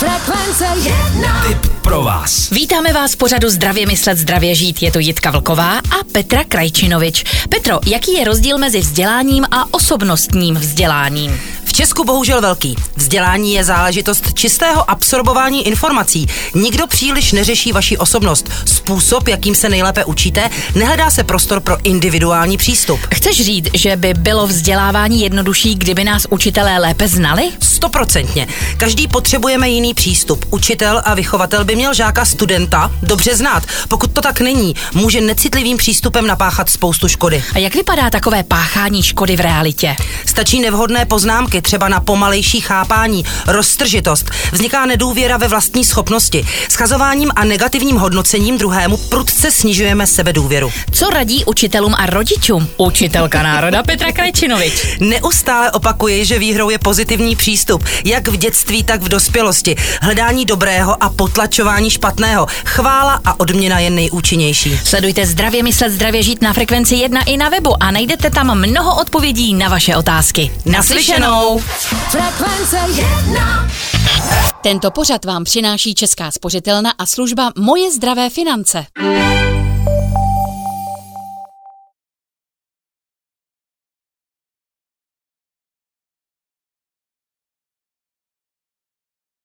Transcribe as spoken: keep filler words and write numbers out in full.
Frekvence jedna. Tip pro vás. Vítáme vás v pořadu Zdravě myslet, zdravě žít. Je to Jitka Vlková a Petra Krajčinovič. Petro, jaký je rozdíl mezi vzděláním a osobnostním vzděláním? V Česku bohužel velký. Vzdělání je záležitost čistého absorbování informací. Nikdo příliš neřeší vaši osobnost. Způsob, jakým se nejlépe učíte, nehledá se prostor pro individuální přístup. Chceš říct, že by bylo vzdělávání jednodušší, kdyby nás učitelé lépe znali? Stoprocentně. Každý potřebujeme jiný přístup. Učitel a vychovatel by měl žáka studenta dobře znát. Pokud to tak není, může necitlivým přístupem napáchat spoustu škody. A jak vypadá takové páchání škody v realitě? Stačí nevhodné poznámky, třeba na pomalejší chápání, roztržitost. Vzniká nedůvěra ve vlastní schopnosti. Schazováním a negativním hodnocením druhému prudce snižujeme sebedůvěru. Co radí učitelům a rodičům? Učitelka národa Petra Krajčinovič. Neustále opakuji, že výhrou je pozitivní přístup, jak v dětství, tak v dospělosti. Hledání dobrého a potlačování špatného. Chvála a odměna je nejúčinnější. Sledujte Zdravě myslet, zdravě žít na Frekvenci jedna i na webu a najdete tam mnoho odpovědí na vaše otázky. Naslyšenou! Frekvence jedna. Tento pořad vám přináší Česká spořitelna a služba Moje zdravé finance.